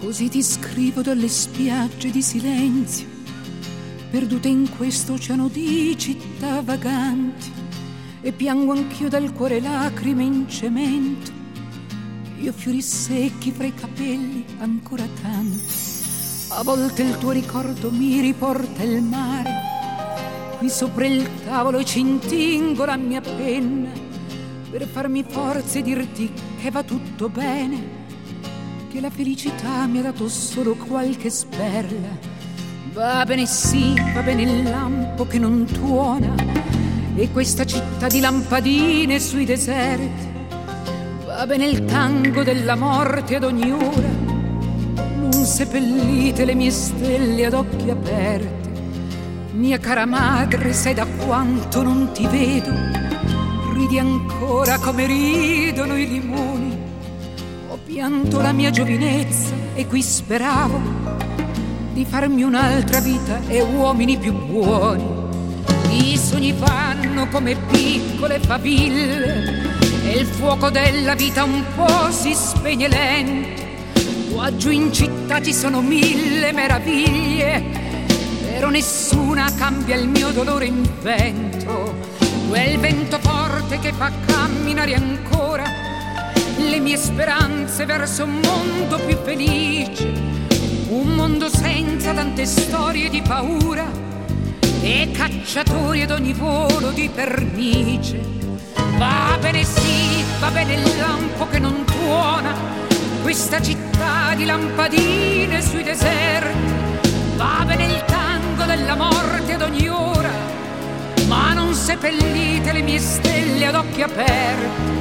Così ti scrivo dalle spiagge di silenzio, perdute in questo oceano di città vaganti, e piango anch'io dal cuore lacrime in cemento. Io fiori secchi fra i capelli ancora tanti. A volte il tuo ricordo mi riporta il mare. Qui sopra il tavolo e ci intingo la mia penna per farmi forza e dirti che va tutto bene, che la felicità mi ha dato solo qualche sperla. Va bene sì, va bene il lampo che non tuona e questa città di lampadine sui deserti. Va bene il tango della morte ad ogni ora. Non seppellite le mie stelle ad occhi aperti. Mia cara madre, sai da quanto non ti vedo? Ridi ancora come ridono i limoni. Ho pianto la mia giovinezza e qui speravo di farmi un'altra vita e uomini più buoni. I sogni vanno come piccole faville e il fuoco della vita un po' si spegne lento. Quaggiù in città ci sono 1000 meraviglie, però nessuna cambia il mio dolore in vento. Quel vento forte che fa camminare ancora le mie speranze verso un mondo più felice, un mondo senza tante storie di paura e cacciatori ad ogni volo di pernice. Va bene sì, va bene il lampo che non tuona, questa città di lampadine sui deserti. Va bene il tango della morte ad ogni ora, ma non seppellite le mie stelle ad occhi aperti.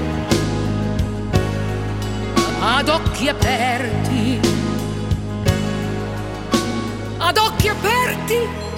Ad occhi aperti, ad occhi aperti.